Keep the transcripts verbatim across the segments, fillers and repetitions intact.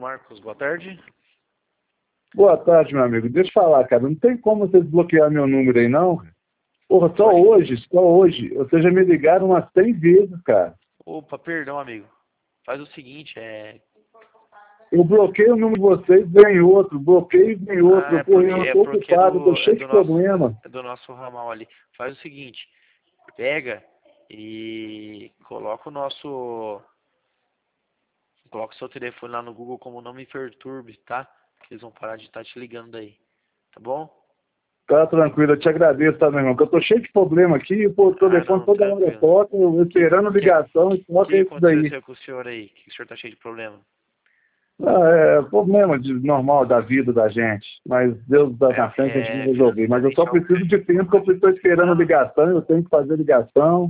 Marcos, boa tarde. Boa tarde, meu amigo. Deixa eu falar, cara. Não tem como você desbloquear meu número aí, não? Porra, só Pode. hoje, só hoje. Vocês já me ligaram umas três vezes, cara. Opa, perdão, amigo. Faz o seguinte, é... Eu bloqueio o número de vocês, vem outro. Bloqueio e vem outro. Ah, é Porra, eu porque, não é tô porque é ocupado, tô do, é cheio do de nosso, problema. é do nosso ramal ali. Faz o seguinte, pega e coloca o nosso... Coloca o seu telefone lá no Google como Não Me Perturbe, tá? Que eles vão parar de estar te ligando aí. Tá bom? Tá tranquilo, eu te agradeço, tá, meu irmão? Que eu tô cheio de problema aqui, pô, o Ah, telefone não, toda hora tranquilo. toca, eu Que, esperando que, ligação e toca que isso daí. aconteceu com o senhor aí? Que o senhor tá cheio de problema? Ah, é problema de, normal da vida da gente, mas Deus dá na frente, a gente É, vai é resolver. Mas eu só financeiramente preciso de tempo, que eu estou esperando ligação, eu tenho que fazer ligação.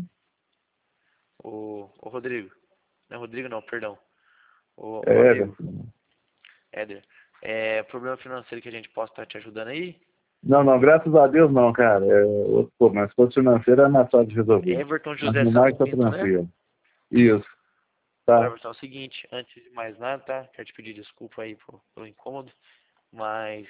O, o Rodrigo. Não, Rodrigo não, perdão. O, o É, amigo, velho. Éder. É problema financeiro que a gente possa estar te ajudando aí? Não, não, graças a Deus não, cara. É outro problema. Se fosse financeiro, é mais fácil de resolver. Everton Mas José no mais, Santos tá Pinto, né? tranquilo. Isso, Ô, tá. Everton, é o seguinte, antes de mais nada, tá? Quero te pedir desculpa aí pelo, pelo incômodo, mas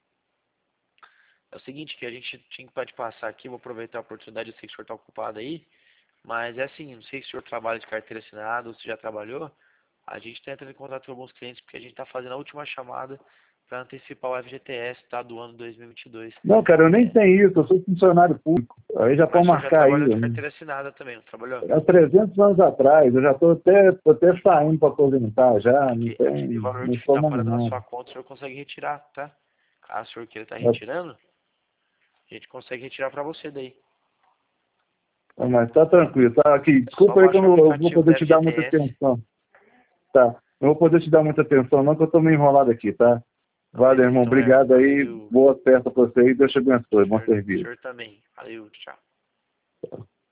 é o seguinte, que a gente tinha que te passar aqui, vou aproveitar a oportunidade, eu sei que o senhor está ocupado aí, mas é assim, não sei se o senhor trabalha de carteira assinada ou se já trabalhou, a gente está entrando em contato com alguns clientes porque a gente está fazendo a última chamada para antecipar o F G T S, tá, do ano dois mil e vinte e dois. Não, cara, eu nem É, tenho isso, eu sou funcionário público. Aí já mas pode o senhor já marcar aí. trabalhou de Né? carteira assinada também, não trabalhou? Há trezentos anos atrás, eu já estou até, tô até saindo para aposentar já, não Aquele, aquele tem, valor não que sou está mais parado na nada. sua conta, o senhor consegue retirar, tá? Caso o senhor queira estar É, retirando, a gente consegue retirar para você daí. mas tá tranquilo, tá aqui. É só Desculpa aí que eu baixar o não eu vou aplicativo da poder te dar muita F G T S. atenção. Tá. Não vou poder te dar muita atenção não, que eu tô meio enrolado aqui, tá? Não, Valeu, beleza irmão. então, Obrigado Everton. aí. Valeu. Boa festa pra você e Deus te O abençoe. Bom senhor, o serviço. senhor também. Valeu, tchau.